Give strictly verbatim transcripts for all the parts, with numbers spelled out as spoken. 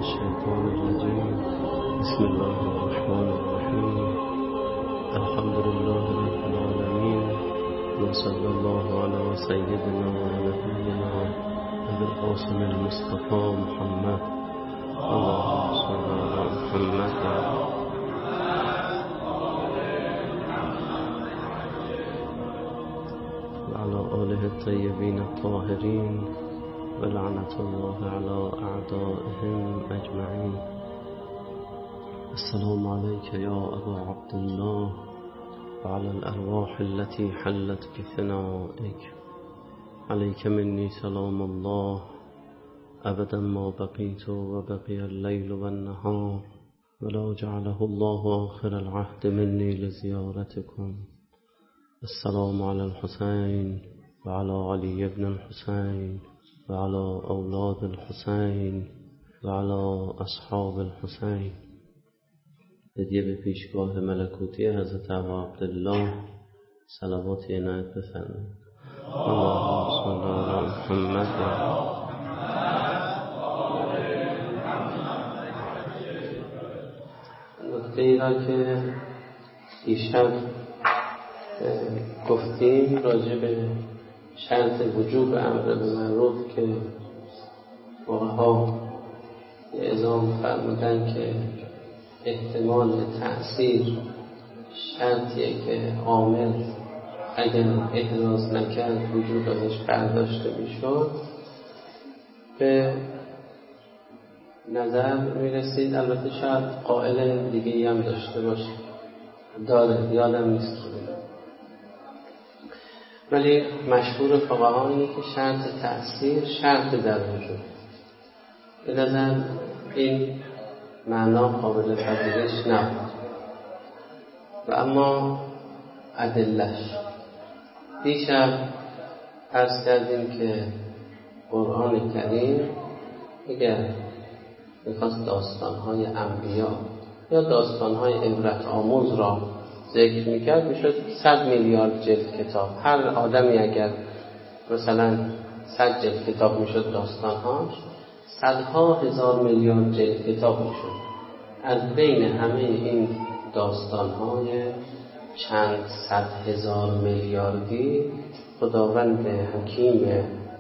الشيطان الرجيم. بسم الله الرحمن الرحيم. الحمد لله رب العالمين، وصلى الله على سيدنا ونبينا أبي القاسم المصطفى محمد. اللهم صل على محمد وعلى آله الطيبين الطاهرين، ولعنة الله على أعدائهم أجمعين. السلام عليك يا أبا عبد الله، وعلى الأرواح التي حلت بثنائك. عليك مني سلام الله أبدا ما بقيت وبقي الليل والنهار، ولا جعله الله آخر العهد مني لزيارتكم. السلام على الحسين وعلى علي بن الحسين وعلى أولاد الحسين وعلى أصحاب الحسين. هدیه به پیشگاه ملکوتی حضرت ابا عبدالله صلوات عنایت بفرمایید. اللهم صل علی محمد. نکته ای را که دیشب گفتیم راجع به شرط وجوب امر به معروف که فقها اعزام فرمودن که احتمال تأثیر شرطیه که عامل اگر احراز نکرد وجوب ازش برداشته میشد. به نظر میرسید، البته شاید قائل دیگه هم داشته باشه، داره، یادم نیست که ولی مشهور فقها اینه که شرط تأثیر شرط در وجود. به نظر این معنا قابل پذیرش نبود و اما ادلش دیشب عرض کردیم که قرآن کریم اگر میخواست داستانهای انبیا یا داستانهای عبرت آموز را ذکر میکرد میشد صد میلیارد جلد کتاب. هر آدمی اگر مثلا صد جلد کتاب میشد داستانهاش، صدها هزار میلیارد جلد کتاب میشد. از بین همه این داستانهای چند صد هزار میلیاردی خداوند حکیم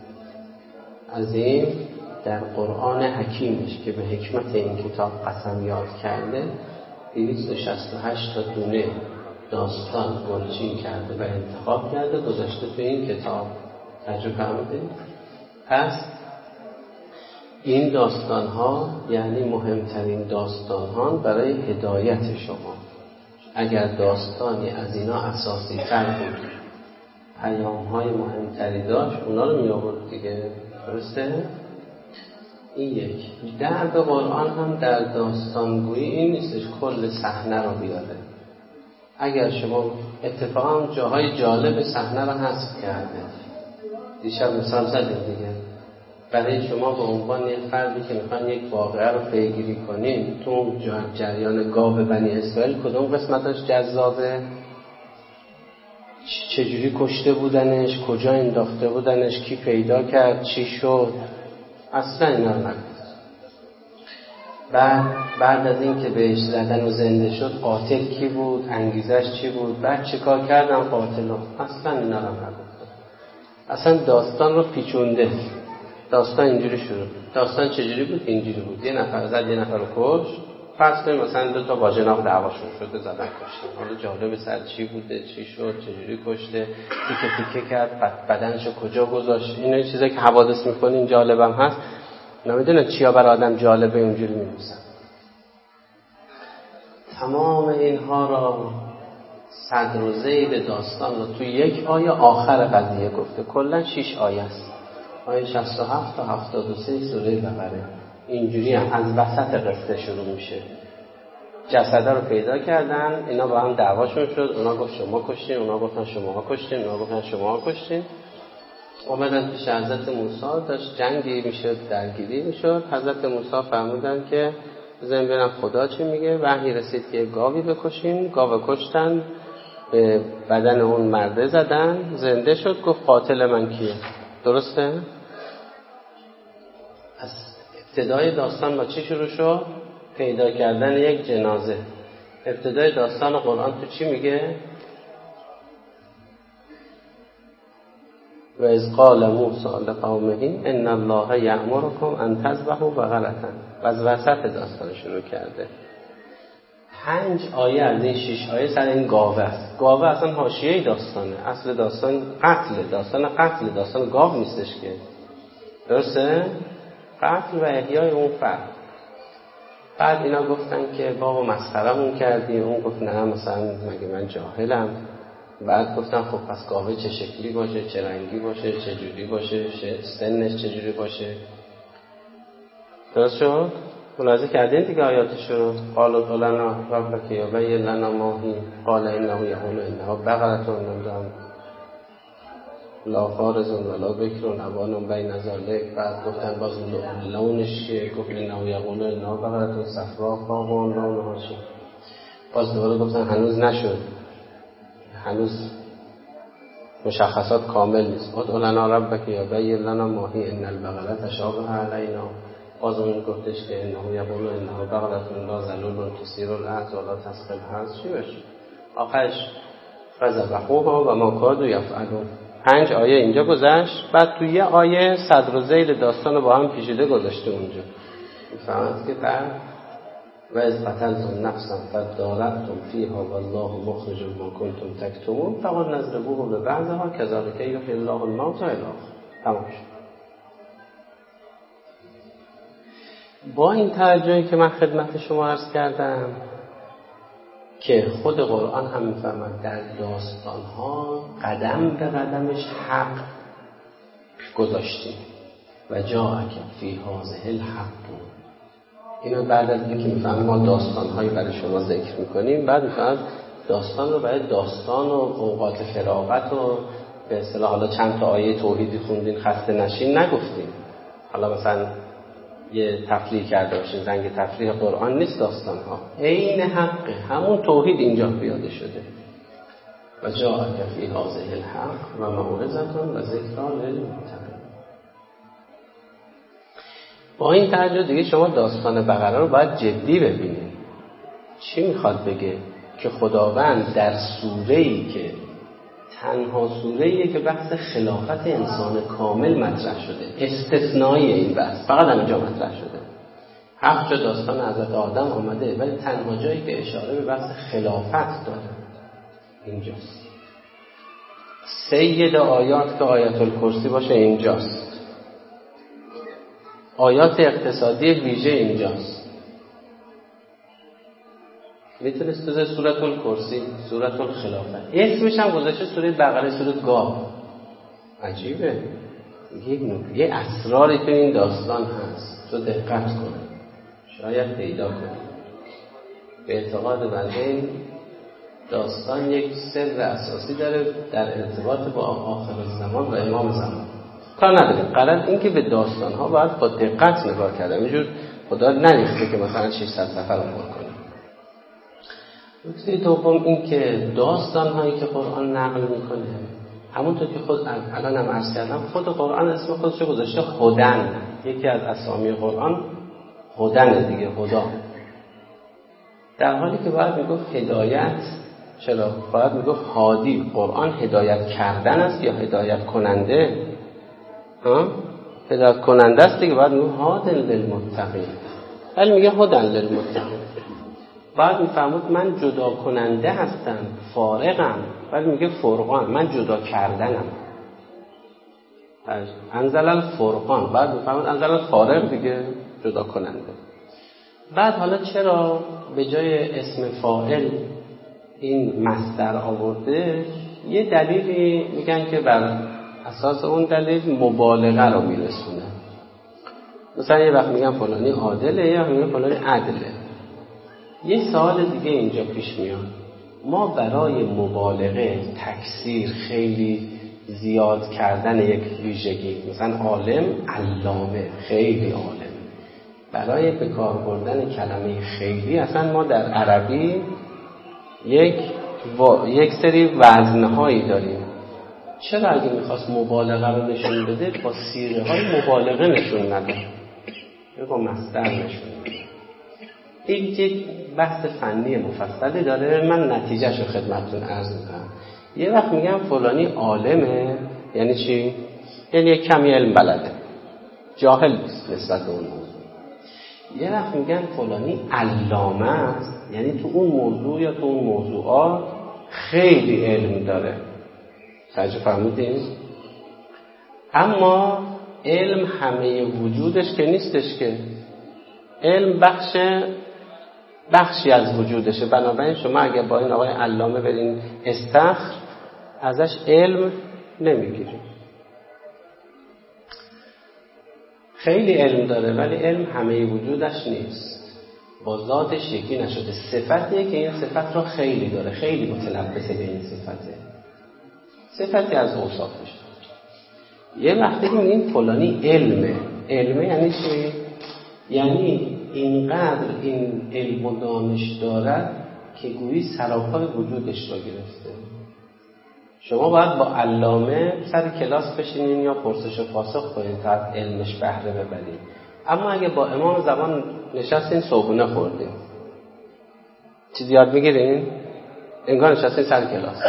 عظیم در قرآن حکیمش که به حکمت این کتاب قسم یاد کرده دویست و شصت و هشت تا دونه داستان گلچین کرده و انتخاب کرده گذاشته تو این کتاب. تجربه فرمودید؟ پس این داستان ها یعنی مهمترین داستان ها برای هدایت شما. اگر داستانی از اینا اساسی تر بود، پیام های مهمتری داشت، اونا رو می آورد دیگه. درسته؟ این یک. در به قرآن هم در داستانگویی این نیستش کل صحنه رو بیاره. اگر شما اتفاقا جاهای جالب صحنه رو حذف کرده، دیشب مثال زدیم دیگه، برای شما به عنوان یک فردی که میخوان یک واقعه رو پیگیری کنین، تو جریان گاو بنی اسرائیل کدوم قسمتش جذابه؟ چجوری کشته بودنش، کجا انداخته بودنش، کی پیدا کرد، چی شد؟ اصلا اینا رو نگفت. بعد بعد از این که بهش زدن و زنده شد قاتل کی بود، انگیزش چی بود، بعد چه کار کردن قاتلان، اصلا اینا رو نگفت. اصلا داستان رو پیچونده. داستان اینجوری شروع. داستان چجوری بود؟ اینجوری بود. یه نفر زد، یه نفر رو کش. فرض کنیم مثلا دو تا باجناق دعواشون شده، زدن کشتن. حالا جالب سر چی بوده، چی شد، چجوری کشته، تیکه تیکه کرد، بدنشو کجا گذاشت. اینا چیزایی که حوادث میکنین جالبم هست. نمیدونه چیا برای آدم جالبه اونجوری می‌نویسن. تمام اینها را صدر و ذیل داستان رو تو یک آیه آخر قضیه گفته. کلا شش آیه است. آیه شصت و هفت تا هفتاد و سه سوره بقره. اینجوری هم از وسط قصه شروع میشه. جسده رو پیدا کردن، اینا با هم دعواشون شد. اونا گفت شما کشتین، اونا گفتن شما کشتین، اونا گفتن شما کشتین. اومدن پیش حضرت موسی، داشت جنگی میشد، درگیری میشد. حضرت موسی فرمودن که بزنین ببینم خدا چی میگه. وحی رسید که گاوی بکشین. گاو کشتن، به بدن اون مرده زدن، زنده شد. گفت قاتل من کیه؟ درسته؟ ابتدای داستان با چی شروع شد؟ پیدا کردن یک جنازه. ابتدای داستان قرآن تو چی میگه؟ و اذ قال موسی لقومه ان الله یأمرکم ان تذبحوا بقرة. و از وسط داستان شروع کرده. پنج آیه از این شش آیه سر این گاوه است. گاوه اصلا حاشیه داستانه. اصل داستان قتله. داستان قتل، داستان گاو نیستش که. درسته؟ قتل و احیای اون فرد. بعد اینا گفتن که بابا مسخرمون کردی. اون گفت نه مثلا مگه من جاهلم. بعد گفتن خب پس گاوه چه شکلی باشه، چه رنگی باشه، چه جوری باشه، سنش چه جوری باشه. درست شد؟ ملاحظه کردین دیگه آیاتشو؟ قالوا لنا ربک یبین لنا ما هی قال انه یقول انها بقرة نمیدونم لا فارض ولا بکر عوان بین ذلک. بعد گفتن باز لونش چیه؟ گفت انه یقول انها بقرة صفراء فاقع لونها چیه. باز دوباره گفتن هنوز نشد، هنوز مشخصات کامل نیست. ادع لنا ربک یبین لنا ما هی ان البقرة تشابه علینا. باز اون گفتش که انه یقول انه بقرة لا ذلول تثیر الارض ولا تسقی الحرث. چی بشه؟ آخرش فذبحوها و ما کادوا یفعلون. پنج آیه اینجا گذشت. بعد توی یه آیه صدر و ذیل داستان رو با هم پیچیده گذاشته اونجا. میفهمید که بعد و اذ قتلتم نفسا فادارأتم فیها والله مخرج ما کنتم تکتمون فقل نضربوه ببعضها کذلک یحیی الله الموتى الی آخر. تمام شد. با این توجهی که من خدمت شما عرض کردم که خود قرآن هم میفرماید در داستان‌ها قدم به قدمش حق گذاشتیم و جاءک فی هذه الحق. اینو بعد از اینکه میفهمیم ما داستان‌هایی برای شما ذکر میکنیم، بعد میفهمیم داستان رو برای داستان و اوقات فراغت و به اصطلاح حالا چند تا آیه توحیدی خوندین خسته نشین نگفتیم. حالا مثلا یه تفریح کرده باشین، رنگ تفریح قرآن نیست داستان ها، عین حقه، همون توحید اینجا پیاده شده. و جاءک فی هذه الحق و موعظة و ذکری للمتقین. با این توجه دیگه شما داستان بقره رو باید جدی ببینید. چی میخواد بگه؟ که خداوند در سوره‌ای که تنها سوره‌ایه که بحث خلافت انسان کامل مطرح شده، استثنایی این بحث فقط همینجا مطرح شده. هفت جا داستان حضرت آدم آمده ولی تنها جایی که اشاره به بحث خلافت داره اینجاست. سید آیات که آیت الکرسی باشه اینجاست. آیات اقتصادی ویژه اینجاست. میتونست توی سورة الکرسی، سورة الخلافت، اسمش هم گذاشته سوره بقره، سوره گاو. عجیبه. یک نکته، یه اسراری تو این داستان هست، تو دقت کن، شاید پیدا کنی. به اعتقاد بنده این داستان یک سر اساسی داره در ارتباط با آخر الزمان و امام زمان. کار نداره، غلط این که به داستان ها باید با دقت نگاه کردن. اینجور خدا نریخته که مثلا ششصد سفر رو کنه. نکته دوم این که داستان هایی که قرآن نقل میکنه، همونطور که خود الان هم عرض کردم، خود قرآن اسم خودش رو گذاشته هدن. یکی از اسامی قرآن هدن دیگه، هدا. در حالی که باید میگفت هدایت. چرا؟ باید میگفت هادی. قرآن هدایت کردن است یا هدایت کننده؟ ها؟ هدایت کننده است دیگه، باید میگفت هادن للمتقین. ولی میگه هدن للمتقین. بعد میفهمود من جدا کننده هستم، فارغم، ولی میگه فرقان، من جدا کردنم. انزل الفرقان. بعد میفهمود انزل الفارق دیگه، جدا کننده. بعد حالا چرا به جای اسم فاعل این مصدر آورده؟ یه دلیلی میگن که بر اساس اون دلیل مبالغه رو میرسونه. مثلا یه وقت میگن فلانی عادله، یا میگن فلانی عدله. یه سوال دیگه اینجا پیش میاد. ما برای مبالغه، تکثیر، خیلی زیاد کردن یک ویژگی، مثلا عالم، علامه، خیلی عالم، برای به کار بردن کلمه خیلی اصلا ما در عربی یک و... یک سری وزنهایی داریم. چرا اگه میخواست مبالغه رو نشون بده با صیغه های مبالغه نشون نده؟ با مصدر نشون میده. این یک بحث فنی مفصلی داره، من نتیجهشو خدمتتون عرض میکنم. یه وقت میگم فلانی عالمه، یعنی چی؟ یعنی یک کمی علم بلده، جاهل نیست نسبت به اون موضوع. یه وقت میگن فلانی علامه است، یعنی تو اون موضوع یا تو اون موضوعات خیلی علم داره. توجه فرمودین؟ اما علم همه وجودش که نیستش، که علم بخش بخشی از وجودشه. بنابراین شما اگه با این آقای علامه برین استخر، ازش علم نمیگیرید. خیلی علم داره ولی علم همه وجودش نیست، با ذاتش یکی نشده. صفتیه که این صفت رو خیلی داره، خیلی متلبسه به این صفته، صفتی از اوصافش. یه وقتی این فلانی علمه. علمه یعنی چی؟ یعنی اینقدر این علم و دانش دارد که گویی سراپای وجودش را گرفته. شما باید با علامه سر کلاس بشینین یا پرسش و پاسخ کنین تا از علمش بهره ببرید. اما اگه با امام زمان نشستین صبحونه خوردین، چیزی یاد میگیرین؟ انگار نشستین سر کلاس.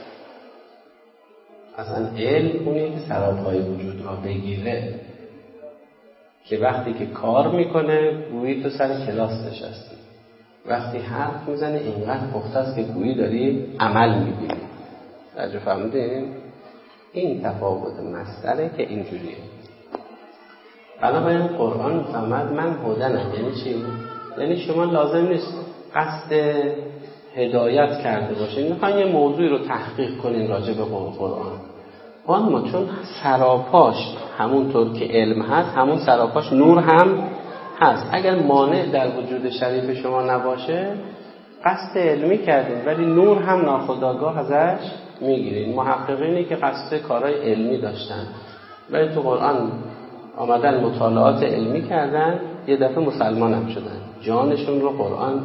اصلا علم اونیه که سراپای وجود را بگیره، که وقتی که کار میکنه گویی تو سر کلاس نشستی، وقتی حرف میزنه اینقدر پخته است که گویی داری عمل میبینی. توجه فهمیدین؟ این تفاوت مصدره که اینجوریه. بنابراین قرآن فهمد من هدنم. یعنی چی؟ یعنی شما لازم نیست قصد هدایت کرده باشین، میخواین یه موضوعی رو تحقیق کنین راجع به قرآن. اما چون سراپاش همونطور که علم هست، همون سراپاش نور هم هست. اگر مانع در وجود شریف شما نباشه، قصد علمی کردین ولی نور هم ناخودآگاه ازش میگیرین. محققینی که قصد کارهای علمی داشتن ولی تو قرآن آمدن مطالعات علمی کردن، یه دفعه مسلمان هم شدن، جانشون رو قرآن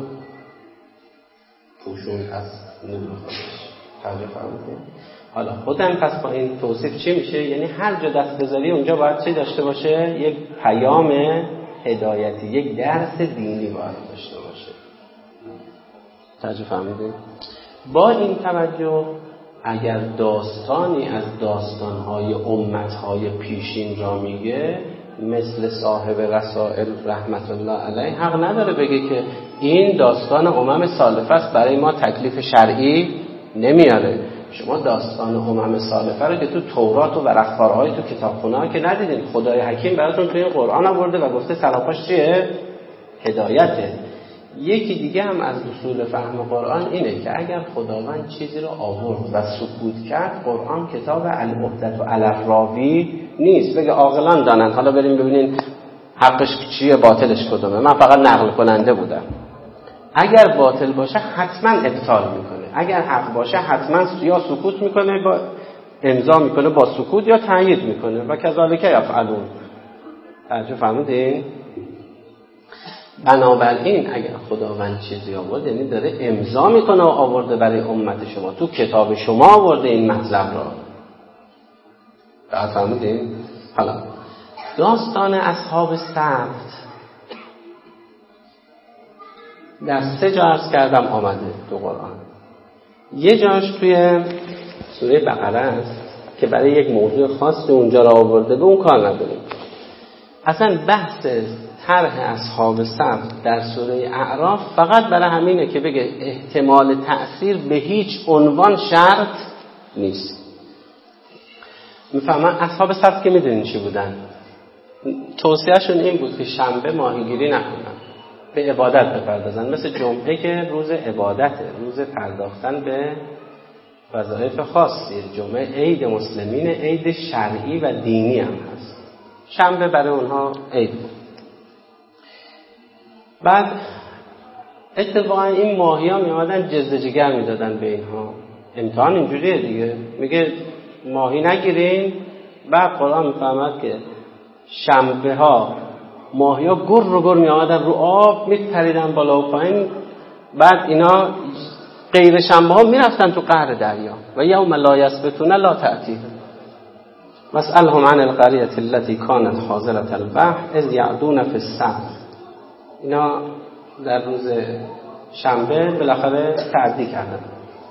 پوشون از نور خودش. توجه فرمودین؟ حالا خودم پس با این توصیف چی میشه؟ یعنی هر جا دست بذاری اونجا باید چی داشته باشه؟ یک پیام هدایتی، یک درس دینی باید داشته باشه. توجه فهمیدید؟ با این توجه اگر داستانی از داستانهای امتهای پیشین را میگه، مثل صاحب رسائل رحمت الله علیه حق نداره بگه که این داستان امم سالفه است، برای ما تکلیف شرعی نمیاره. شما داستان امم سالفه رو که تو تورات و ورق‌خوارهای تو کتابخونه‌ها که ندیدین، خدای حکیم براتون توی قرآن آورده و گفته سراپاش چیه؟ هدایته. یکی دیگه هم از اصول فهم قرآن اینه که اگر خداوند چیزی رو آورد و سکوت کرد، قرآن کتاب العهدة علی الراوی نیست بگه عاقلان دانند حالا بریم ببینین حقش چیه باطلش کدومه، من فقط نقل کننده بودم. اگر باطل باشه حتما ابطال میکنه، اگر حق باشه حتما یا سکوت میکنه با امضا میکنه با سکوت یا تایید میکنه و کذالک یفعلون. توجه فرمودین؟ بنابراین اگر خداوند چیزی آورد یعنی داره امضا میکنه و آورده برای امت شما، تو کتاب شما آورده این مطلب را. فهمیدین؟ حالا داستان اصحاب سبت در سه جا عرض کردم آمده تو قرآن. یه جاش توی سوره بقره است که برای یک موضوع خاصی اونجا را آورده، به اون کار نداریم. اصلا بحث طرح اصحاب سبت در سوره اعراف فقط برای همینه که بگه احتمال تأثیر به هیچ عنوان شرط نیست. میفهمن اصحاب سبت که میدونین چی بودن؟ توصیهشون این بود که شنبه ماهیگیری نکنن، به عبادت بپردازن، مثل جمعه که روز عبادته، روز پرداختن به وظایف خاصی. جمعه عید مسلمین، عید شرعی و دینی هم هست، شنبه برای اونها عید بود. بعد اتفاقا این ماهی ها می آمدن جزده جگر می دادن به اینها. امتحان اینجوریه دیگه، میگه ماهی نگیرین. بعد قرآن می فهمد که شنبه ها ماهی ها گر رو گر می آمدن رو آب، می پریدن بالا و پایین. بعد اینا غیر شنبه ها می رفتن تو قعر دریا و یوم لا یسبتون لا تأتیه. واسألهم عن القرية التي كانت حاضرة البحر اذ یعدون فی السبت. اینا در روز شنبه بالاخره تعدی کردن،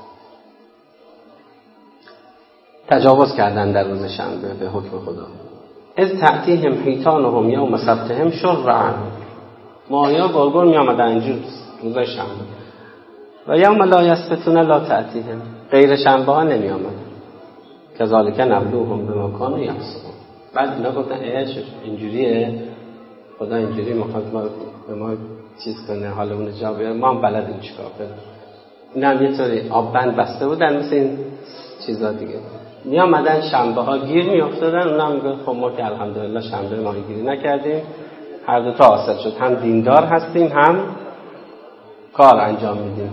تجاوز کردن در روز شنبه به حکم خدا. اذ تأتیهم حیتانهم یوم سبتهم شرعا، ماهیا گلگل می آمدن اینجور روز شنبه. و یوم لا یسبتون لا تأتیهم، غیر شنبه ها نمی آمد. کذالک نبلوهم بما کانوا یکسبون. بعد اینا گفتن ایش اینجوریه، خدا اینجوری میخواد ما به ما چیز کنه، حالمون جا بیاره، ما هم بلدیم چیکار کنیم. اینا هم یه طوری آب بند بسته بودن مثل این چیزا دیگه. می آمدن شنبه ها گیر می افتادن، اونا هم میگن خب ما که الحمدلله شنبه ماهی گیری نکردیم، هر دو تا حاصل شد، هم دیندار هستیم هم کار انجام میدیم.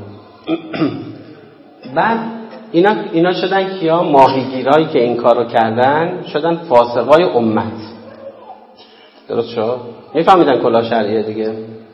بعد اینا اینا شدن کیا؟ ماهیگیرایی که این کارو کردن شدن فاسقای امت. درست شد؟ میفهمیدن کلا شرعیه دیگه.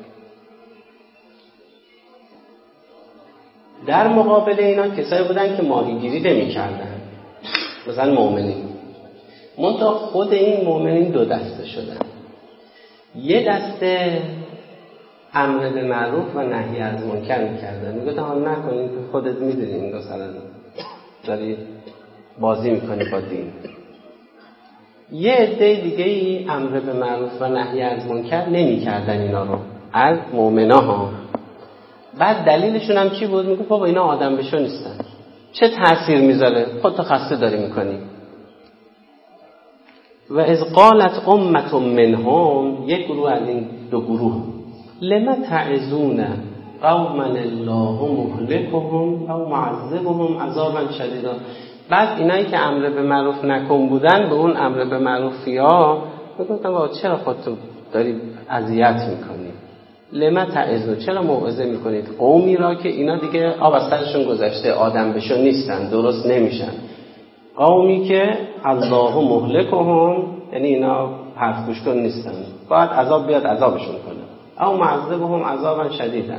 در مقابل اینا کسایی بودن که ماهیگیری نمی‌کردن، مثلا مؤمنین. منتها خود این مؤمنین دو دسته شدن. یه دسته امر به معروف و نهی از منکر می‌کردن، میگفتن ها نکنید، خودت می‌دونی این مثلا داری بازی می‌کنی با دین. یه عده دیگه ای امر به معروف و نهی از منکر نمی‌کردن اینا رو از مؤمناها. بعد دلیلشون هم چی بود؟ میگه بابا اینا آدم بشو نیستن، چه تأثیر میذاره، خودت خسته داری میکنی. و اذ قالت امة منهم، یک گروه از این دو گروه، لم تعظون قوما الله مهلكهم او معذبهم عذابا شدیدا. بعد اینایی که امر به معروف نکن بودن به اون امر به معروفیا میگفتن بابا چرا خودت داری اذیت میکنی؟ لما تعظون، چرا موعظه میکنید قومی را که اینا دیگه آب از سرشون گذشته، آدم بشون نیستن، درست نمیشن. قومی که الله مهلكهم، یعنی اینا حرف گوش کن نیستن، باید عذاب بیاد عذابشون کنه. او معذبهم عذابا شدیدا.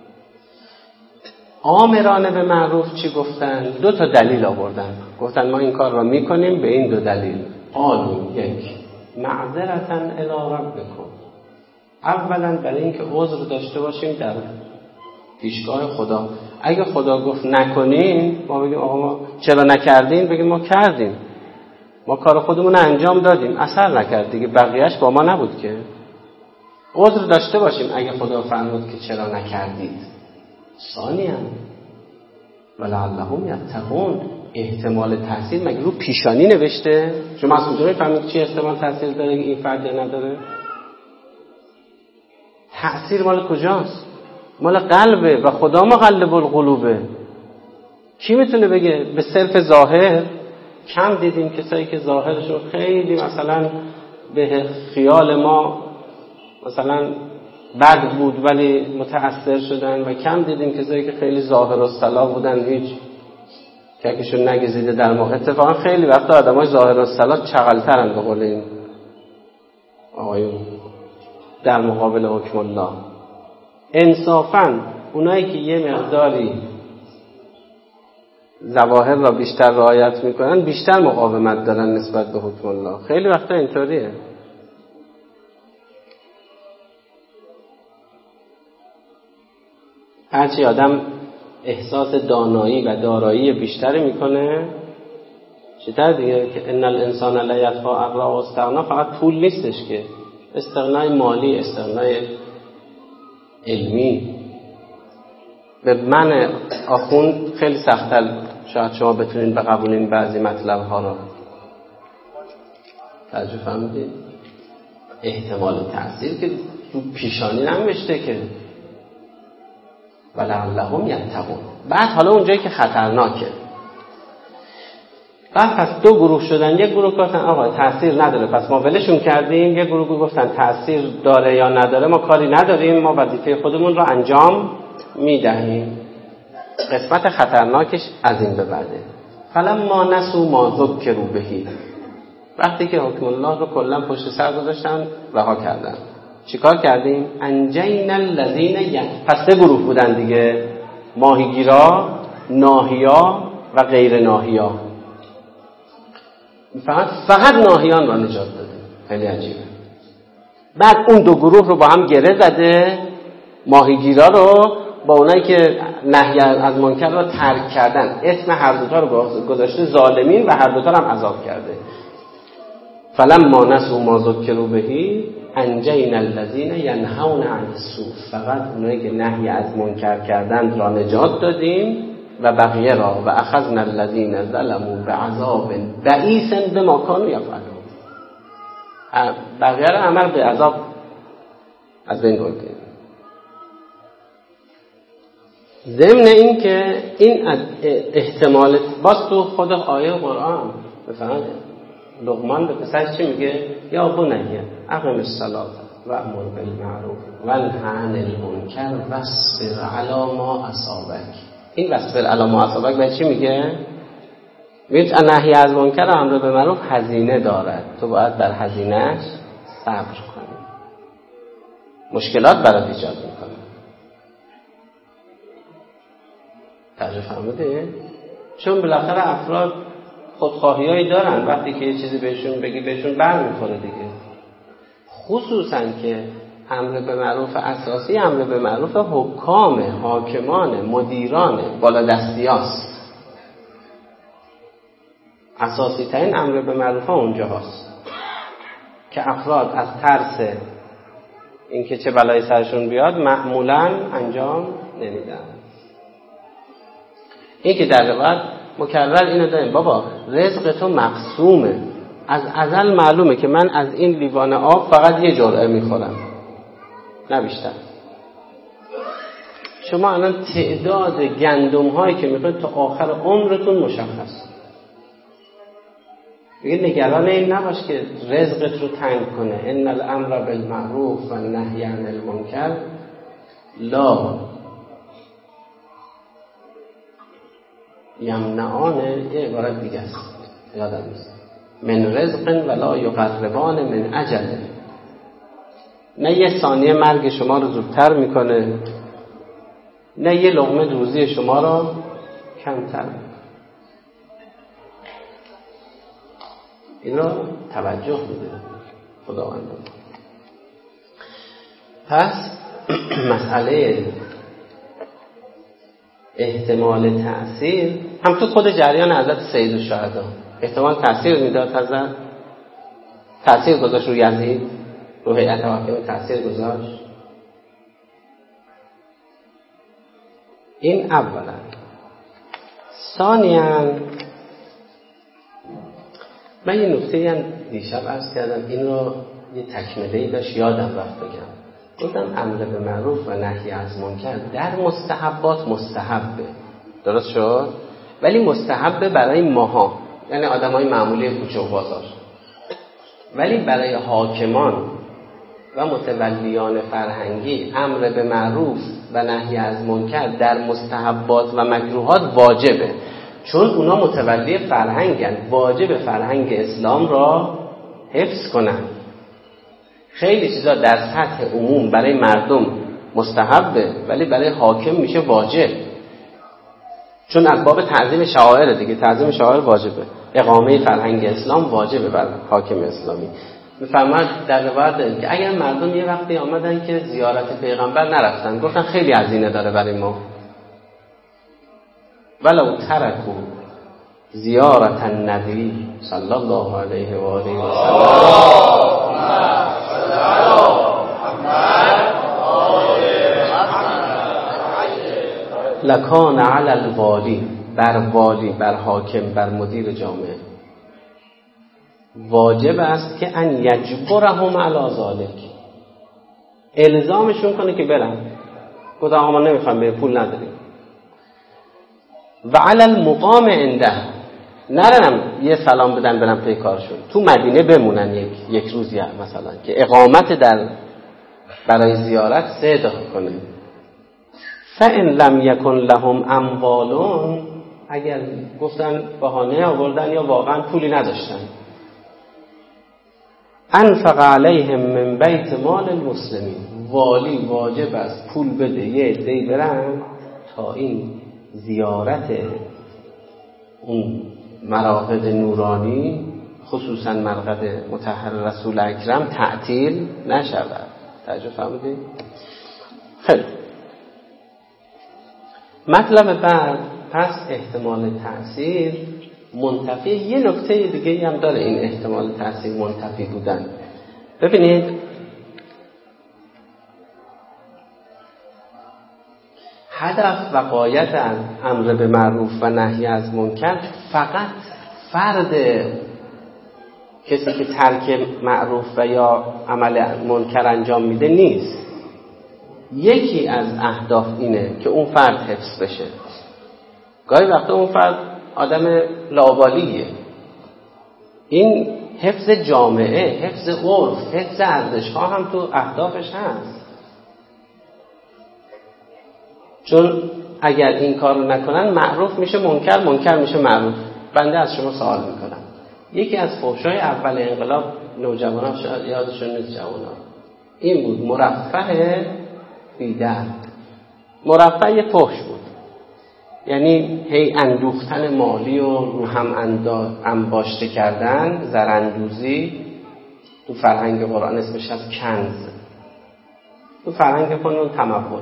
آمرانه به معروف چی گفتن؟ دو تا دلیل آوردن، گفتن ما این کار را میکنیم به این دو دلیل. قالوا، یک، معذرة الی ربکم، اولا برای اینکه عذر داشته باشیم در پیشگاه خدا. اگه خدا گفت نکنین، ما بگیم آقا ما چرا نکردین؟ بگیم ما کردیم، ما کار خودمون انجام دادیم، اثر نکرد دیگه، بقیهش با ما نبود که. عذر داشته باشیم اگه خدا فرمود که چرا نکردید. ثانیاً ولعلهم یتقون، احتمال تاثیر مگه رو پیشانی نوشته؟ شما از کجا میفهمید چی احتمال تاثیر داره این فرد یا نداره؟ تأثیر مال کجاست؟ مال قلبه و خدا مقلب القلوبه. کی میتونه بگه؟ به صرف ظاهر کم دیدیم کسایی که ظاهرشون خیلی مثلا به خیال ما مثلا بد بود ولی متأثر شدن، و کم دیدیم کسایی که خیلی ظاهر و صلاح بودن هیچ ککشون نگزیده در ما. اتفاقا خیلی وقتا آدمای ظاهر و صلاح چغلترن به قول این آقایون در مقابل حکم الله. انصافاً اونایی که یه مقداری ظواهر را بیشتر رعایت میکنن بیشتر مقاومت دارن نسبت به حکم الله. خیلی وقتا اینطوریه. هرچی آدم احساس دانایی و دارایی بیشتری میکنه چطور دیگه که ان الانسان لا یطغى ان رآه استغنا، فقط پول نیستش که، استغنای مالی، استغنای علمی. به من آخوند خیلی سخت‌تر شاید شما بتونید بقبولین بعضی مطلب ها را. توجه فهمیدید؟ احتمال تأثیر که تو پیشانی نمیشته که ولعلهم یتقون. بعد حالا اونجایی که خطرناکه، بعد پس دو گروه شدن. یک گروه گفتن آقا تأثیر نداره پس ما ولشون کردیم، یک گروه گفتن تأثیر داره یا نداره ما کاری نداریم، ما وظیفه خودمون رو انجام میدهیم. قسمت خطرناکش از این به بعده. فلما نسوا ما ذکروا بهی، وقتی که حکم الله رو کلا پشت سر گذاشتن رها کردن، چیکار کردیم؟ انجینا الذین ی... پس سه گروه بودن دیگه، ماهیگیرا، ناهیا و غیر ناهیا. فقط فقط ناهیان را نجات داده. خیلی عجیبه. بعد اون دو گروه رو با هم گره زده، ماهیگیرا رو با اونایی که نهی از منکر را ترک کردن، اسم هر دوتا رو گذاشته ظالمین و هر دوتا رو هم عذاب کرده. فلما نسوا ما ذکروا به انجینا الذین ینهون عن السوء، فقط اونایی که نهی از منکر کردند را نجات دادیم و بقیه را و اخذنا الذین ظلموا بعذاب بئیس بما کانوا یفعلون، بقیه را عمل به عذاب از بین بردیم. ضمن این که این احتمال باز تو خود آیه قرآن بفهمید لقمان به پسرش چی میگه؟ یا بنی اقم الصلاة و امر بالمعروف و انه عن المنکر واصبر علی ما اصابک. این واصبر علی ما اصابک به چی میگه؟ میگه نهی از منکر و امر بالمعروف هزینه دارد، تو باید بر هزینه‌اش صبر کنی، مشکلات برات ایجاد میکنه. توجه فرمودید؟ چون بالاخره افراد خودخواهیایی دارن، وقتی که یه چیزی بهشون بگی بهشون بر میخوره دیگه. خصوصا که امر به معروف اساسی امر به معروف حکام، حاکمان، مدیران، بالادستیاست. اساسی ترین امر به معروف اونجا هست که افراد از ترس اینکه چه بلایی سرشون بیاد معمولا انجام نمیدن. این که در واقع مکرر اینو داریم بابا رزق تو مقسومه، از ازل معلومه که من از این لیوان آب فقط یه جرعه میخورم نه بیشتر. شما الان تعداد گندم هایی که میخورید تا آخر عمرتون مشخص. دیگه نگران این نباش که رزقت رو تنگ کنه. ان الامر بالمعروف و النهی عن المنکر لا یمنعان، یه عبارت دیگه است یادم نیست، من رزق ولا یقربان من اجل. نه یه ثانیه مرگ شما رو زودتر میکنه، نه یه لقمه روزی شما رو کمتر. این رو توجه میده خداوند. پس مسئله احتمال تأثیر هم تو خود جریان حضرت سید الشهدا احتمال تأثیر میداد. حضرت تأثیر گذاشت رو یزید، رو هیئت حاکمه تأثیر گذاشت. این اولا. ثانیاً من یه نکته هم دیشب عرض کردم، این رو یه تکمله‌ای داشت یادم رفت بگم. گفتم امر به معروف و نهی از منکر در مستحبات مستحبه، درست شد؟ ولی مستحبه برای ماها، یعنی آدمای معمولی کوچه و بازار. ولی برای حاکمان و متولیان فرهنگی امر به معروف و نهی از منکر در مستحبات و مکروهات واجبه، چون اونا متولی فرهنگن، واجب فرهنگ اسلام را حفظ کنن. خیلی چیزا در سطح عموم برای مردم مستحبه ولی برای حاکم میشه واجب، چون از باب تعظیم شعائر دیگه. تعظیم شعائر واجبه، اقامه فرهنگ اسلام واجبه بر حاکم اسلامی. میفرماد در روایت که اگر مردم یه وقتی آمدن که زیارت پیغمبر نرفتن، گفتن خیلی هزینه داره برای ما، ولو ترکو زیارت النبی صلی الله علیه و آله و سلم لکان علی الوالی، بر والی، بر حاکم، بر مدیر جامعه واجب است که ان یجبرهم علی ذلک، الزامشون کنه که برن. گفت آقا ما نمیخوایم به پول نداریم. و علی المقام عنده، نرنم یه سلام بدن برن پی کارشون، تو مدینه بمونن یک یک روزی مثلا که اقامت در برای زیارت صدق کنه. فإن لم یکن لهم اموالون، اگر گفتن بهانه آوردن یا واقعا پولی نداشتن، انفق علیهم من بیت مال المسلمین، والی واجب است پول بده یه عده‌ای برن تا این زیارت اون مراقد نورانی خصوصا مرقد مطهر رسول اکرم تعطیل نشود. توجه فرمودید؟ خیلی مطلب بعد، پس احتمال تأثیر منتفی. یه نکته دیگه هم داره این احتمال تأثیر منتفی بودن. ببینید هدف و غایت از امر به معروف و نهی از منکر فقط فرد کسی که ترک معروف و یا عمل منکر انجام میده نیست. یکی از اهداف اینه که اون فرد حفظ بشه. گاهی وقتا اون فرد آدم لاابالیه. این حفظ جامعه، حفظ عرف، حفظ ارزش‌ها هم تو اهدافش هست. چون اگر این کار رو نکنن معروف میشه منکر، منکر میشه معروف. بنده از شما سوال میکنم، یکی از فحش‌های اول انقلاب نوجوانان شاید یادشون نیست جوانان، این بود مرفه بیدر. مرفه یه فحش بود، یعنی هی اندوختن مالی و رو هم انباشته کردن، زراندوزی. تو فرهنگ قرآن اسمش از کنز، تو فرهنگ فنون تمول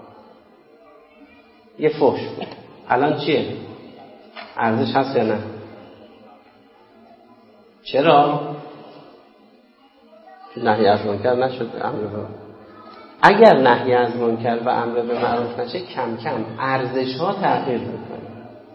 یه فحش بود. الان چیه؟ ارزش هست یا نه؟ چرا؟ نهی از منکر نشد، امر به. اگر نهی از منکر و امر به معروف نشه، کم کم ارزش ها تغییر میکنه.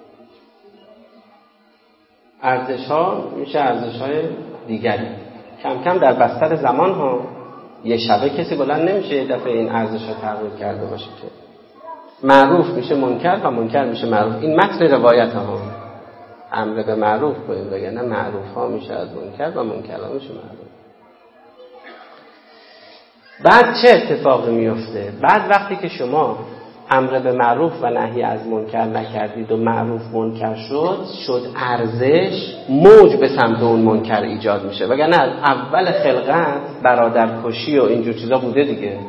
ارزش ها میشه ارزش های دیگری. کم کم در بستر زمان ها یه شبه کسی بلند نمیشه یه دفعه این ارزش ها تغییر کرده باشه که معروف میشه منکر و منکر میشه معروف. این متن روایت ها امر به معروف باید بگن، نه معروف ها میشه از منکر و منکر ها میشه معروف. بعد چه اتفاقی میفته؟ بعد وقتی که شما امر به معروف و نهی از منکر نکردید و معروف منکر شد، شد ارزش موج به سمت اون منکر ایجاد میشه. وگرنه از اول خلقت برادرکشی و اینجور چیزا بوده دیگه.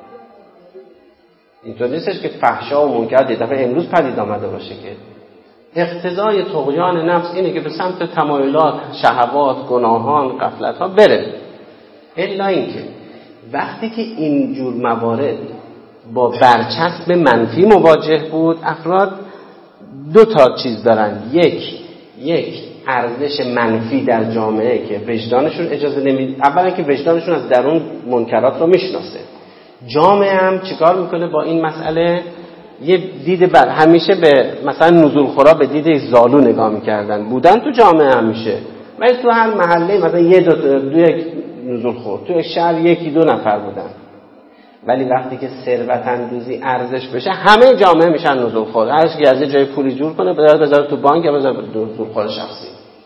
اینطور نیستش که فحشا و منکر یه دفعه امروز پدید آمده باشه که اقتضای طغیان نفس اینه که به سمت تمایلات، شهوات، گناهان، غفلت‌ها بره. الا اینکه وقتی که اینجور موارد با برچسب منفی مواجه بود، افراد دو تا چیز دارن. یک یک ارزش منفی در جامعه که وجدانشون اجازه نمیده. اولا که وجدانشون از درون منکرات رو میشناسه. جامعه هم چیکار میکنه با این مسئله؟ یه دید بر همیشه به مثلا نزولخورا به دید زالو نگاه میکردن، بودن تو جامعه همیشه، ولی تو هر محله مثلا یه دو, دو یک نزولخور، تو شهر یکی دو نفر بودن. ولی وقتی که ثروت اندوزی ارزش بشه، همه جامعه میشن نزولخور. هر کی از یه جای پولی جور کنه بذاره بذاره تو بانک یا بذاره نزولخور شخصی.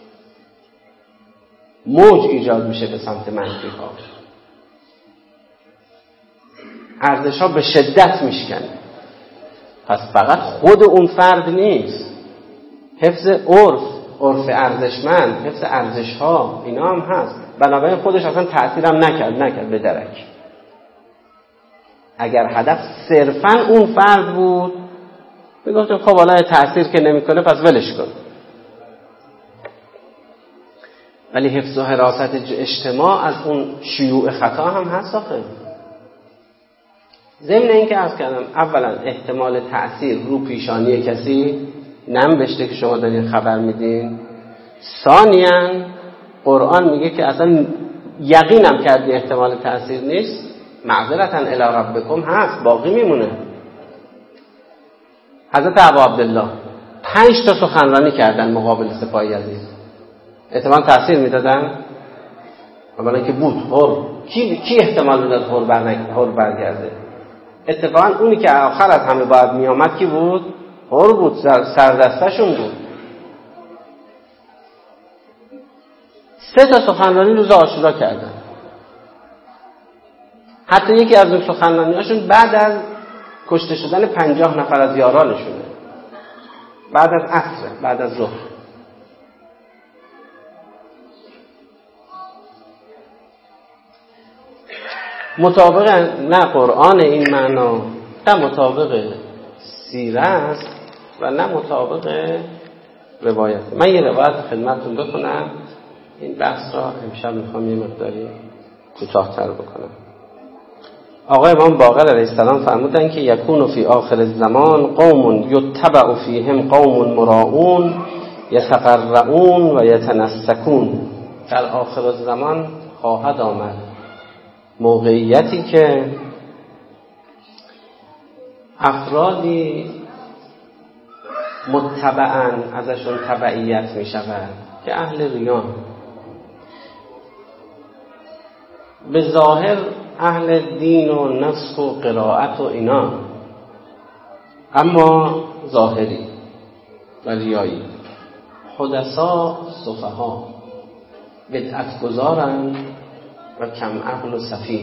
موج ایجاد میشه به سمت منفی ها. ارزش ها به شدت میشکنه. پس فقط خود اون فرد نیست، حفظ عرف، عرف ارزشمند، حفظ ارزش ها، اینا هم هست. بنابراین خودش اصلا تأثیر هم نکرد نکرد به درک. اگر هدف صرفا اون فرد بود، بگفتم خب حالا تأثیر که نمیکنه پس ولش کن. ولی حفظ و حراست اجتماع از اون شیوع خطا هم هست آخه. ضمن این که عرض کردم اولا احتمال تأثیر رو پیشانی کسی ننوشته که شما دارین خبر میدین. ثانیاً قرآن میگه که اصلا یقینم کردی احتمال تأثیر نیست، معذرتاً الی ربکم هست، باقی میمونه. حضرت ابو عبدالله پنج تا سخنرانی کردن مقابل سپاه یزید، احتمال تأثیر میدادن؟ اولا که بود هر کی کی احتمال میداد هر بر هر برگرده؟ اتفاقا اونی که آخر از همه باید میامد کی بود؟ هر بود، سردستشون بود. سه تا سخنرانی روز عاشورا کردن. حتی یکی از اون سخنرانیاشون بعد از کشته شدن پنجاه نفر از یارانشونه، بعد از عصر، بعد از ظهر. مطابق نه قرآن این معنا، نه مطابق سیره است و نه مطابق روایت. من یه روایت خدمتتون بخونم. این بحث را امشب میخوام یه مقداری کوتاه‌تر بکنم. آقای امام باقر علیه السلام فرمودن که یکون فی آخر الزمان قوم یتبع فیهم قوم مراؤون یتقرؤون و یتنسکون. در آخر الزمان خواهد آمد موقعیتی که افرادی متبعاً ازشون تبعیت می شود که اهل ریان، به ظاهر اهل دین و نسخ و قرائت و اینا، اما ظاهری و ریایی. حدثا سفها، بدعت گذارند و کم عقل و سفیه.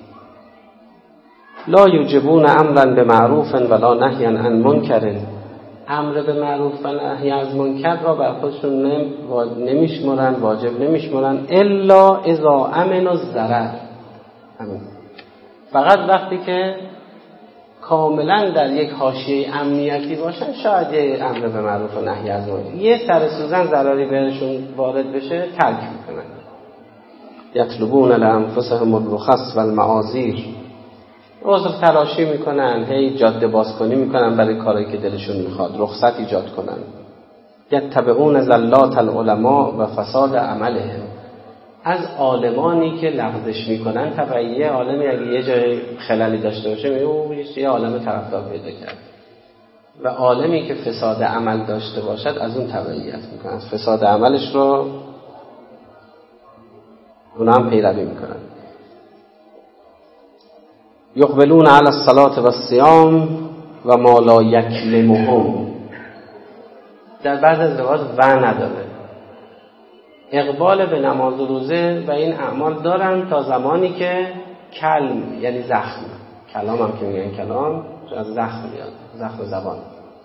لا یوجبون امرا بمعروف ولا نهیا عن منکر. امر به معروف و نهی از منکر را بر خودشون نمیشمرن، واجب نمیشمرن، الا اذا امن الضرر. همین. فقط وقتی که کاملا در یک حاشیه امنیتی باشن شاید یه امر به معروف و نهی از منکر، یه سر سوزن ضرری بهشون وارد بشه ترک میکنن. یطلبون لانفسهم الرخص والمعاذیر. عذر تراشی میکنن، هی جاده بازکنی میکنن برای کاری که دلشون میخواد، رخصت ایجاد کنن. یتبعون زلات العلماء و فساد عملهم. از عالمانی که لغزش میکنن تبعیه. عالمی اگه یه جای خللی داشته باشه میگه او یه عالم طرفدار پیدا کرد، و عالمی که فساد عمل داشته باشد از اون تبعیت میکنن، فساد عملش رو اونا هم پیروی میکنن. یقبلون علی الصلاة و الصیام و ما لا یکلمهم. در بعض از روایات و نداره، اقبال به نماز و روزه و این اعمال دارن تا زمانی که کلم یعنی زخم، کلام هم که میگن کلام از زخم میاد، زخم زبان،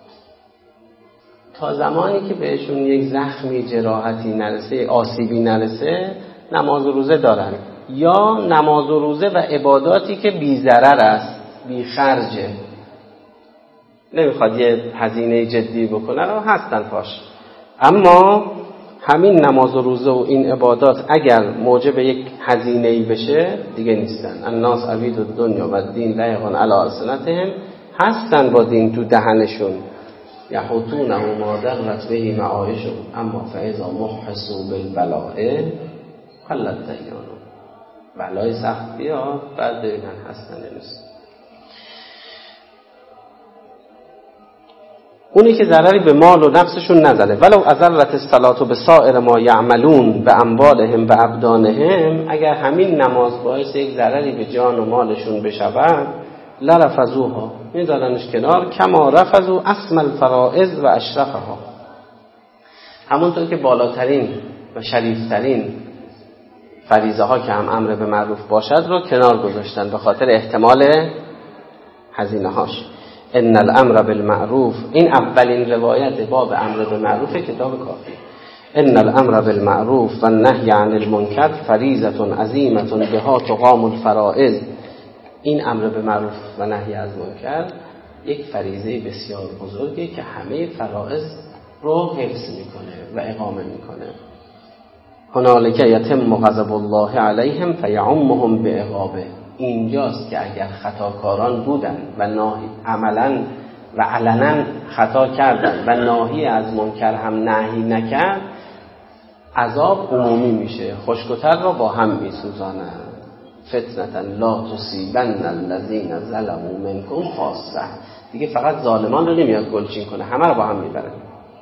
تا زمانی که بهشون یک زخمی، جراحتی نرسه، آسیبی نرسه، نماز و روزه دارن. یا نماز و روزه و عباداتی که بی ضرر است، بی خرجه، نمیخواد یه هزینه جدی بکنه رو هستن پاش. اما همین نماز و روزه و این عبادات اگر موجب یک هزینه‌ای بشه دیگه نیستن. الناس عبید الدنیا و الدین لایق علی السنتهم. هستن با دین تو دهنشون، یحوتون و ما دغرت به معایشون، اما فاذا محسوا بالبلاء قلت دیانو. بلای سخت بیاد بعد ببینن هستن نیست. اونی که ضرری به مال و نفسشون نزنه، ولو اضرت الصلاة به سائر ما یعملون به اموالهم به ابدانهم. اگر همین نماز باعث یک ضرری به جان و مالشون بشود، لرفضوها، میذارنش کنار، کما رفضوا اسم الفرائض و اشرفها. همونطور که بالاترین و شریفترین فریضه ها که هم امر به معروف باشد رو کنار گذاشتن به خاطر احتمال هزینه هاش. ان الامر بالمعروف، این اولین روایت باب امر به معروف کتاب کافی. ان الامر بالمعروف و النهی عن المنکر فریضه عظیمه بها تقام الفرائض. این امر به معروف و نهی از منکر یک فریضه بسیار بزرگی که همه فرائض رو حفظ میکنه و اقامه میکنه. هنالک یتم غضب الله علیهم فیعمهم بعقابه. اینجاست که اگر خطاکاران بودن و ناهی عملا و علنا خطا کردن و ناهی از منکر هم نهی نکرد، عذاب عمومی میشه، خشک‌وتر را با هم میسوزانند. فتنة لا تصیبن الذین ظلموا منکم خاصه. دیگه فقط ظالمان رو نمیاد گلچین کنه، همه رو با هم میبره.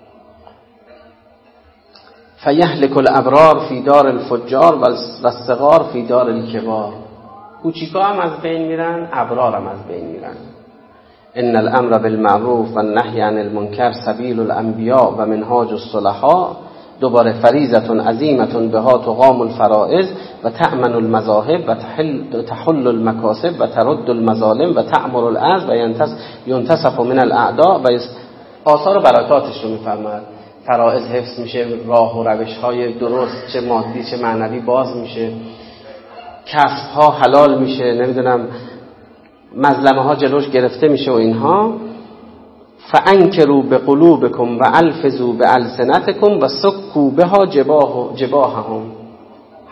فیهلک الابرار فی دار الفجار و الصغار فی دار الکبار. کوچیکا هم از بین میرن، ابرار هم از بین میرن. ان الامر بالمعروف و النهی عن المنکر سبیل الانبیاء و منهاج الصلحاء. دوباره فریضه عظیمه بها تقام الفرائض و تأمن المذاهب و تحل, تحل المکاسب و ترد المظالم و تعمر الارض و ینتصف من الاعداء. و آثار و برکاتش رو میفرماید. فرائض حفظ میشه، راه و روش های درست چه مادی چه معنوی باز میشه، کسب ها حلال میشه، نمیدونم مظلمه ها جلوش گرفته میشه و اینها. فانکروا بقلوبکم و الفظوا بالسنتکم و سکوا بها جباه جباههم.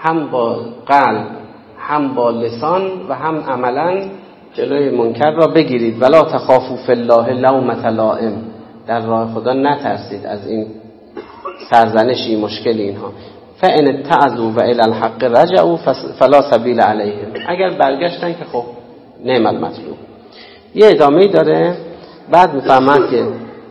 هم با قلب هم با لسان و هم عملا جلوی منکر را بگیرید. ولا تخافوا فی الله لومة لائم، در راه خدا نترسید از این سرزنشی مشکل اینها. فإن اتعظوا و الی الحق رجعوا فلا سبیل علیهم، اگر برگشتن که خب نعم المطلوب. یه ادامه‌ای داره، بعد میفهمن که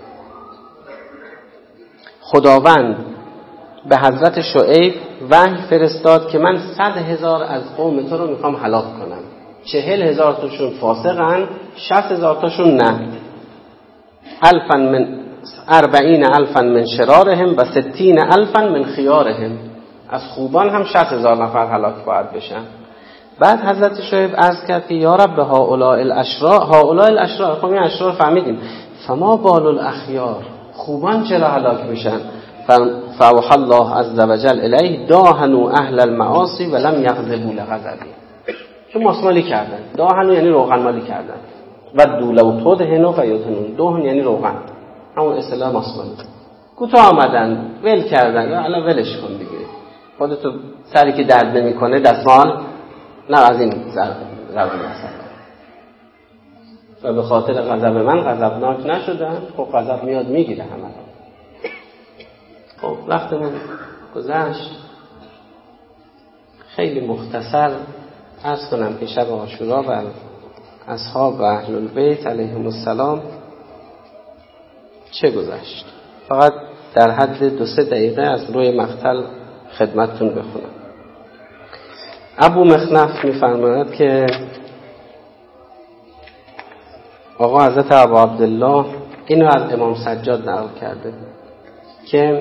خداوند به حضرت شعیب وحی فرستاد که من صد هزار از قوم تو رو میخوام هلاک کنم، چهل هزار تاشون فاسقن، شصت هزار تاشون نه. الفا من اربعین الفا من شرارهم و ستین الفا من خیارهم، از خوبان هم شصت هزار نفر هلاک باید بشن. بعد حضرت شعیب عرض کرد که یا رب هؤلاء الاشرار، هؤلاء الاشرار، خب این اشرار فهمیدیم، فما بال الاخیار، خوبان چرا هلاک بشن؟ فاوحى الله عز وجل الیه داهنوا اهل المعاصی ولم یغضبوا لغضبه، چون ماسمالی کردن. داهنوا یعنی روغن مالی کردن، و دولو تدهنوا فیدهنون، دهن یعنی روغن، همون اصطلاح ماسمالی. کوتاه آمدن، ول کردن، الان ولش کن دیگه، خودتو سری که درد نمیکنه دستمال نه، از این ضرب مثلا. و به خاطر غضب من غضبناک نشدن، خب غضب میاد میگیره همه رو. خب وقتمون گذشت، خیلی مختصر عرض کنم که شب عاشورا بر اصحاب و اهل البیت علیهم السلام چه گذشت. فقط در حد دو سه دقیقه از روی مقتل خدمتتون بخونم. ابو مخنف میفرماید که آقا حضرت ابو عبدالله اینو از امام سجاد نقل کرده که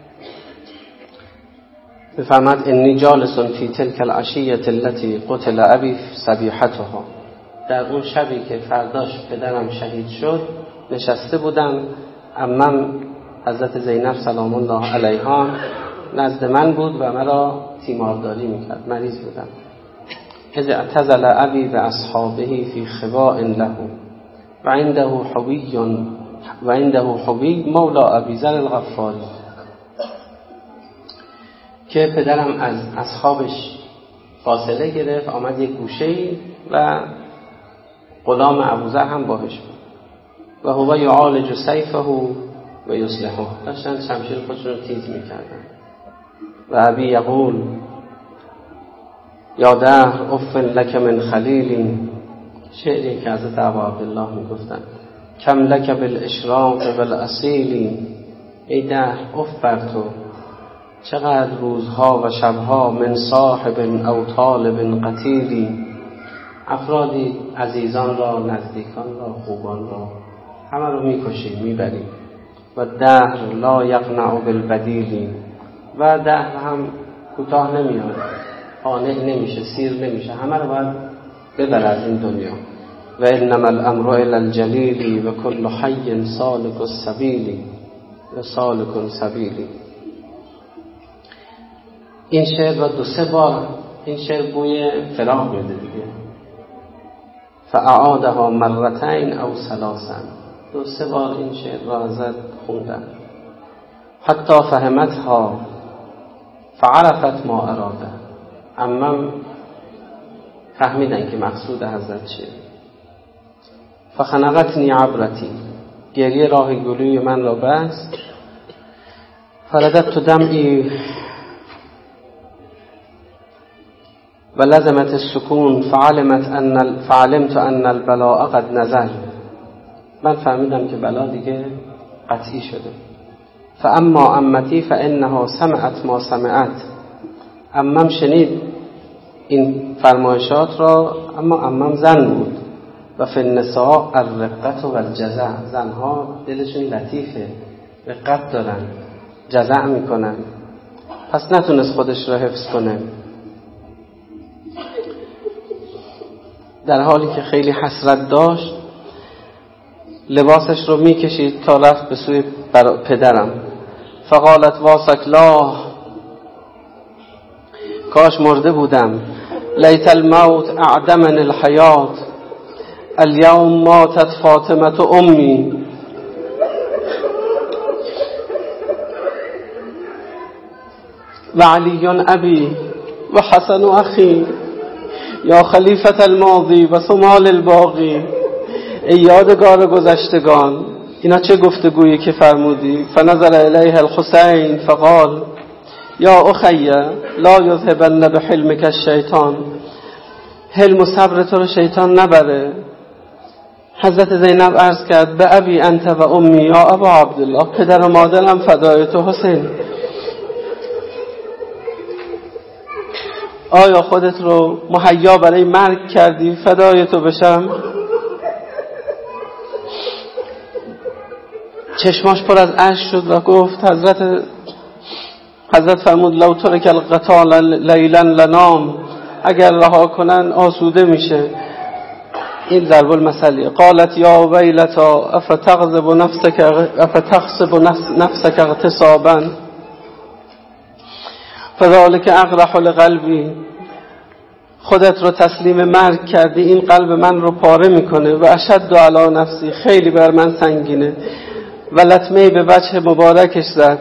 میفرماید انی جالس فی تلک العشیة التي قتل ابی صبیحتها، در اون شبی که فرداش پدرم شهید شد نشسته بودم، عمم حضرت زینب سلام الله علیها نزد من بود و مرا تیمارداری میکرد، مریض بودم. اذ اعتزل ابی و اصحابه فی خباء له و عنده حوی و عنده حوی مولا ابی ذر الغفاری، که پدرم از اصحابش فاصله گرفت، آمد یک گوشه‌ای و غلام ابوذر هم باهش بود. و هو یعالج سیفه و یصلحه، داشتن شمشیر خودشون رو تیز میکردن. و ابی یقول یا دهر اف لک من خلیلی، شعری که حضرت ابو عبدالله میگفتن کم لک بالاشراق والاصیلی، ای دهر اف بر تو، چقدر روزها و شبها من صاحب او طالب قتیلی، افرادی عزیزان را، نزدیکان را، خوبان را همه رو میکشی میبری. و دهر لا یقنع بالبدیلی، و دهر هم کوتاه نمیاد، قانع نمیشه، سیر نمیشه، همه رو باید ببر از این دنیا. و انما الامر الی الجلیلی و کل حی سالک السبیلی و سالک سبیلی. این شعر را دو سه بار این شعر بوی فراق میده دیگه، فاعادها مرتين او ثلاثا، دو سه بار این شعر را ازت خوندن. حتی فهمتها فعرفت ما اراده، عمم فهمیدن که مقصود حضرت چیه. فخنقتنی عبرتی، گریه راه گلوی من را بست. فرددت دمعی و لزمت السکون فعلمت ان فعلمت ان البلاء قد نزل، من فهمیدم که بلا دیگه قطعی شده. فاما امتی فانها سمعت ما سمعت، امم شنید این فرمایشات را، اما امم زن بود. و فی النساء الرقت و الجزع، زنها دلشون لطیفه، رقت دارن، جزع میکنن، پس نتونست خودش را حفظ کنه. در حالی که خیلی حسرت داشت لباسش رو میکشید تا رفت به سوی پدرم. فقالت واسکلا، کاش مرده بودم. لیت الموت اعدمن الحیات، اليوم ماتت فاطمه امی. و علی ابی و حسن و اخی یا خلیفت الماضی و ثمال الباقی، ای یادگار گذشتگان. اینا چه گفتگویی که فرمودی؟ فنظر الیه الحسین فقال یا اخی لا یذهبن بحلمک الشیطان، حلم و صبر تو رو شیطان نبره. حضرت زینب عرض کرد به ابی انت و امی یا ابا عبدالله، پدر و مادرم فدای تو حسین. آیا خودت رو مهیا برای مرگ کردی فدای تو بشم؟ چشماش پر از اشک شد و گفت حضرت حضرت فرمود لو ترک القتال لیلا لنام، اگر رها کنن آسوده میشه. این ضرب المثل. قالت یا ویلتا افتغضب نفسک افتغصب نفسک اغتصابا فذلک اقرح لقلبی، خودت رو تسلیم مرگ کردی، این قلب من رو پاره میکنه. و اشد علی نفسی، خیلی بر من سنگینه. و لطمه به وجه مبارکش زد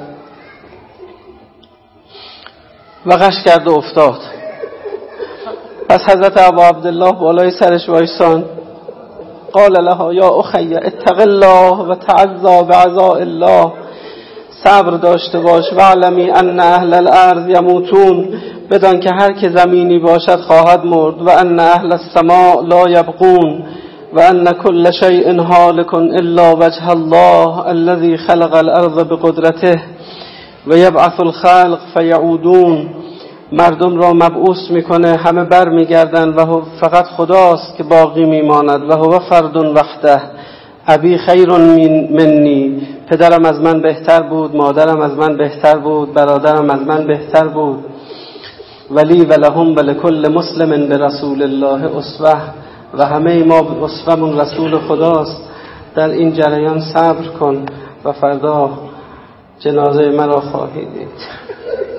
و غش کرد و افتاد. پس حضرت ابا عبدالله بالای سرش وایسان. قال لها یا اخی اتق الله و تعزا بعزاء الله، صبر داشته باش. و علمی ان اهل الارض یموتون، بدان که هر که زمینی باشد خواهد مرد. و ان اهل السماء لا یبقون، و ان كل شیء هالك الا وجه الله الذي خلق الارض بقدرته و یبعث الخلق فیعودون. مردم را مبعوث میکنه، همه بر میگردن و فقط خداست که باقی میماند. و هو فرد وحده، ابی خیر منی، پدرم از من بهتر بود، مادرم از من بهتر بود، برادرم از من بهتر بود. ولی ولهم ولکل مسلم برسول الله اسوه، و همه ما اسوه‌مون رسول خداست. در این جریان صبر کن و فردا جنازه مرا خواهی دید.